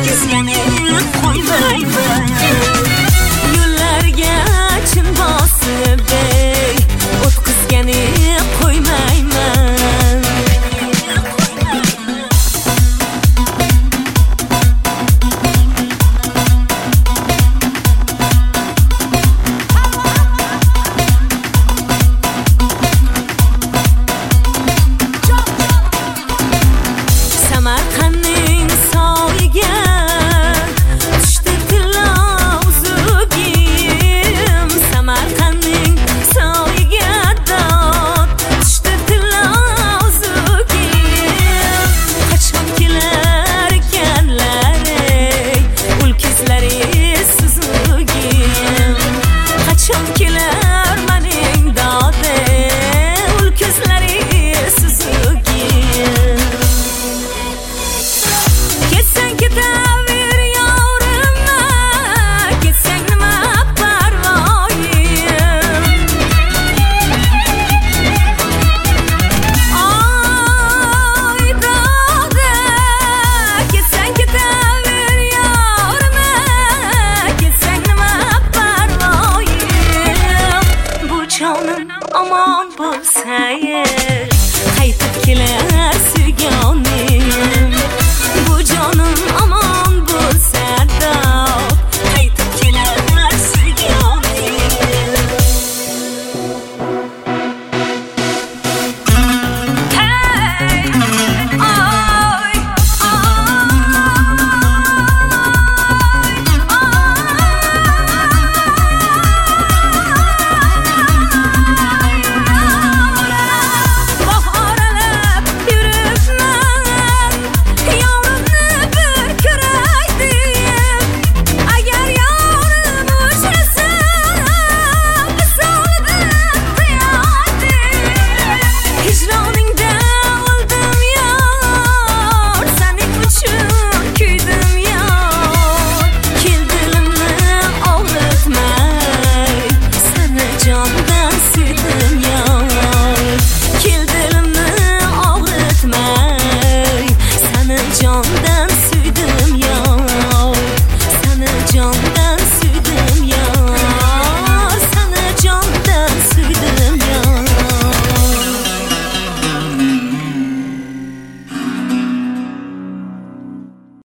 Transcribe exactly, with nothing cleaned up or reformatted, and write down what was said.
o'tkazgani qo'ymayman. Yo'llarga chin bosib ey o'tkazgani qo'ymayman. Samarqandning soyiga tushdi tilozugim. Samarqandning soyiga dod tushdi tilozugim. Qachon kelar ekanlar ey ulkizlari suzugim. Qachon kelar mening dode ulkizlari suzugim. Ketsang ketaver yorim, ketsang nima parvoyim. Oy doda, ketsang ketaver yorim, ketsang nima parvoyim. Bu jonim omon bo'lsa yer, qaytib kelar suyganim. Bu jonim omon bo'lsa da qaytib kelar suyganim. Hey, oy, bahoralab yuribman, yorimni bir ko'ray deb. Agar yorim o'chsa, visolidan tuyatib. Hijroningda o'ldim yor, sening uchun kuydim yor. Kel dilimni og'ritmay, seni jondan sevdim yor.